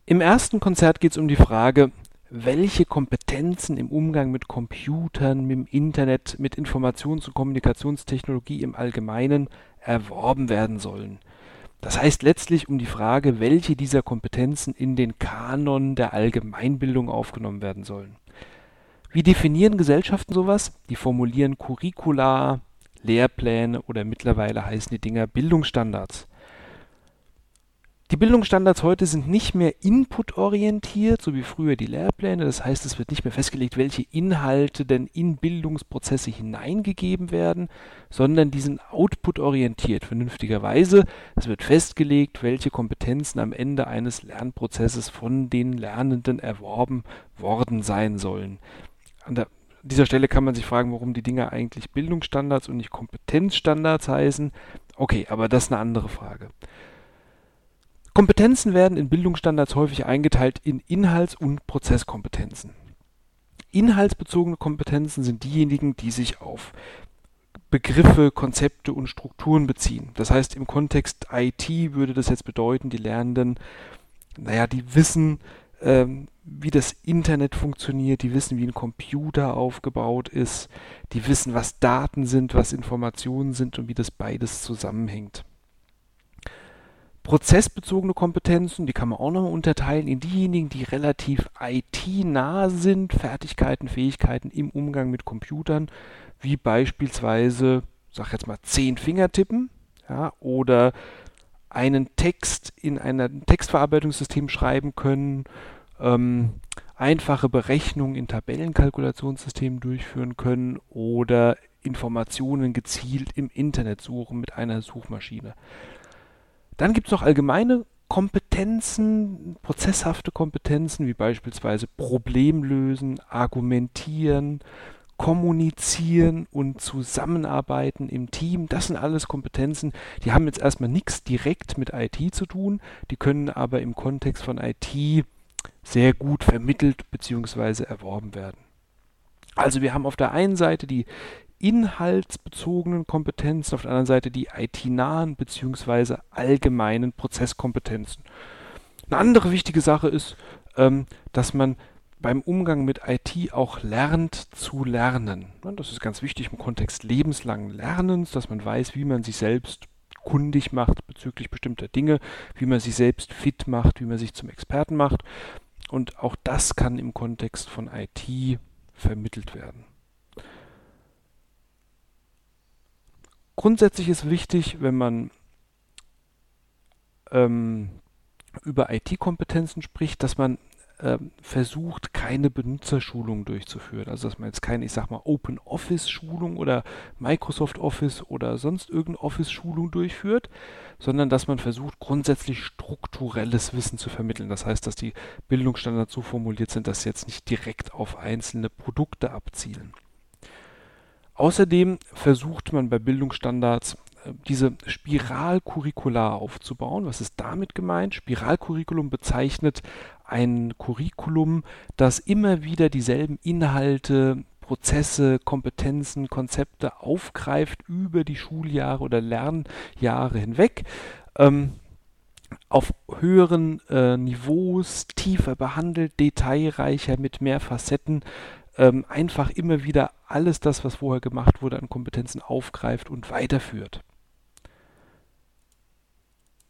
Im ersten Konzert geht es um die Frage, welche Kompetenzen im Umgang mit Computern, mit dem Internet, mit Informations- und Kommunikationstechnologie im Allgemeinen erworben werden sollen. Das heißt letztlich um die Frage, welche dieser Kompetenzen in den Kanon der Allgemeinbildung aufgenommen werden sollen. Wie definieren Gesellschaften sowas? Die formulieren Curricula, Lehrpläne oder mittlerweile heißen die Dinger Bildungsstandards. Die Bildungsstandards heute sind nicht mehr inputorientiert, so wie früher die Lehrpläne. Das heißt, es wird nicht mehr festgelegt, welche Inhalte denn in Bildungsprozesse hineingegeben werden, sondern die sind outputorientiert, vernünftigerweise. Es wird festgelegt, welche Kompetenzen am Ende eines Lernprozesses von den Lernenden erworben worden sein sollen. An dieser Stelle kann man sich fragen, warum die Dinger eigentlich Bildungsstandards und nicht Kompetenzstandards heißen. Okay, aber das ist eine andere Frage. Kompetenzen werden in Bildungsstandards häufig eingeteilt in Inhalts- und Prozesskompetenzen. Inhaltsbezogene Kompetenzen sind diejenigen, die sich auf Begriffe, Konzepte und Strukturen beziehen. Das heißt, im Kontext IT würde das jetzt bedeuten, die Lernenden, die wissen, wie das Internet funktioniert, die wissen, wie ein Computer aufgebaut ist, die wissen, was Daten sind, was Informationen sind und wie das beides zusammenhängt. Prozessbezogene Kompetenzen, die kann man auch nochmal unterteilen in diejenigen, die relativ IT-nah sind, Fertigkeiten, Fähigkeiten im Umgang mit Computern, wie beispielsweise, sag jetzt mal 10 Fingertippen, ja, oder einen Text in einem Textverarbeitungssystem schreiben können, einfache Berechnungen in Tabellenkalkulationssystemen durchführen können oder Informationen gezielt im Internet suchen mit einer Suchmaschine. Dann gibt es noch allgemeine Kompetenzen, prozesshafte Kompetenzen, wie beispielsweise Problemlösen, Argumentieren, Kommunizieren und Zusammenarbeiten im Team. Das sind alles Kompetenzen, die haben jetzt erstmal nichts direkt mit IT zu tun, die können aber im Kontext von IT sehr gut vermittelt bzw. erworben werden. Also wir haben auf der einen Seite die inhaltsbezogenen Kompetenzen, auf der anderen Seite die IT-nahen bzw. allgemeinen Prozesskompetenzen. Eine andere wichtige Sache ist, dass man beim Umgang mit IT auch lernt zu lernen. Das ist ganz wichtig im Kontext lebenslangen Lernens, dass man weiß, wie man sich selbst kundig macht bezüglich bestimmter Dinge, wie man sich selbst fit macht, wie man sich zum Experten macht. Und auch das kann im Kontext von IT vermittelt werden. Grundsätzlich ist wichtig, wenn man über IT-Kompetenzen spricht, dass man versucht, keine Benutzerschulung durchzuführen. Also dass man jetzt keine, Open Office-Schulung oder Microsoft Office oder sonst irgendeine Office-Schulung durchführt, sondern dass man versucht, grundsätzlich strukturelles Wissen zu vermitteln. Das heißt, dass die Bildungsstandards so formuliert sind, dass sie jetzt nicht direkt auf einzelne Produkte abzielen. Außerdem versucht man bei Bildungsstandards diese Spiralcurricula aufzubauen. Was ist damit gemeint? Spiralcurriculum bezeichnet ein Curriculum, das immer wieder dieselben Inhalte, Prozesse, Kompetenzen, Konzepte aufgreift über die Schuljahre oder Lernjahre hinweg. Auf höheren Niveaus, tiefer behandelt, detailreicher, mit mehr Facetten, einfach immer wieder alles das, was vorher gemacht wurde, an Kompetenzen aufgreift und weiterführt.